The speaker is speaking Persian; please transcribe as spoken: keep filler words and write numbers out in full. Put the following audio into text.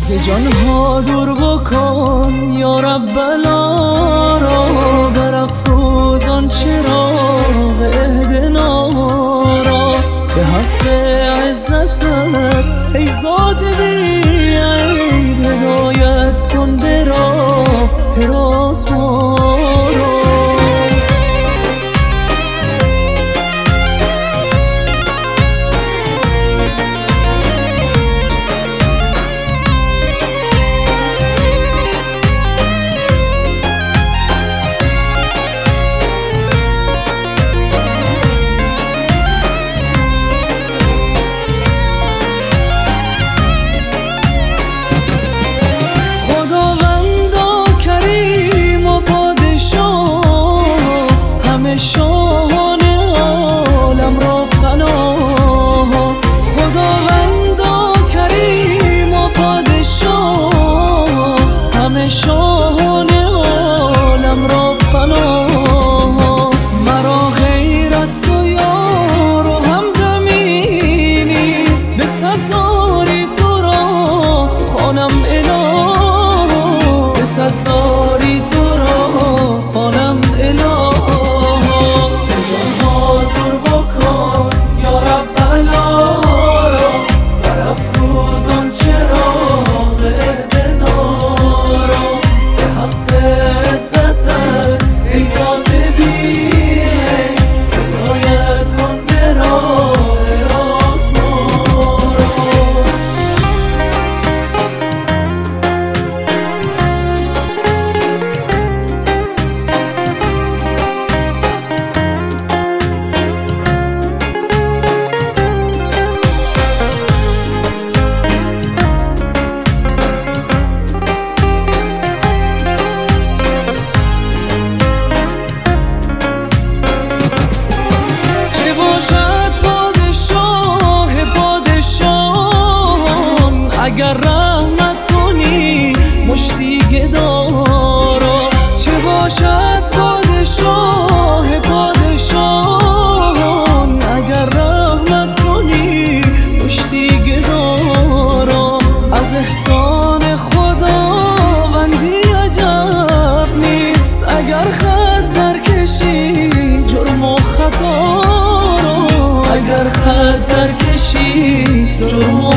ز جانها دور بکن یا رب بلا را، برافروز آن چراغ اهدنا را. به حق عزتت ای ذات بی عیب، هدایت کن به راه راست ما را. شاهان عالم را پناه، خداوندا کریم و پادشاه، همه شاهان عالم را پناه. مرا غیر از تو یار و همدمی نیست، به صد زاری تو را خوانم اله، به صد زاری تو را خوانم اله. اگر رحمت کنی مشتی گدارا، چه باشد پادشاه پادشاهان. اگر رحمت کنی مشتی گدارا، از احسان خداوندی عجب نیست. اگر خط در کشی جرم و خطا را، اگر خط در کشی جرم و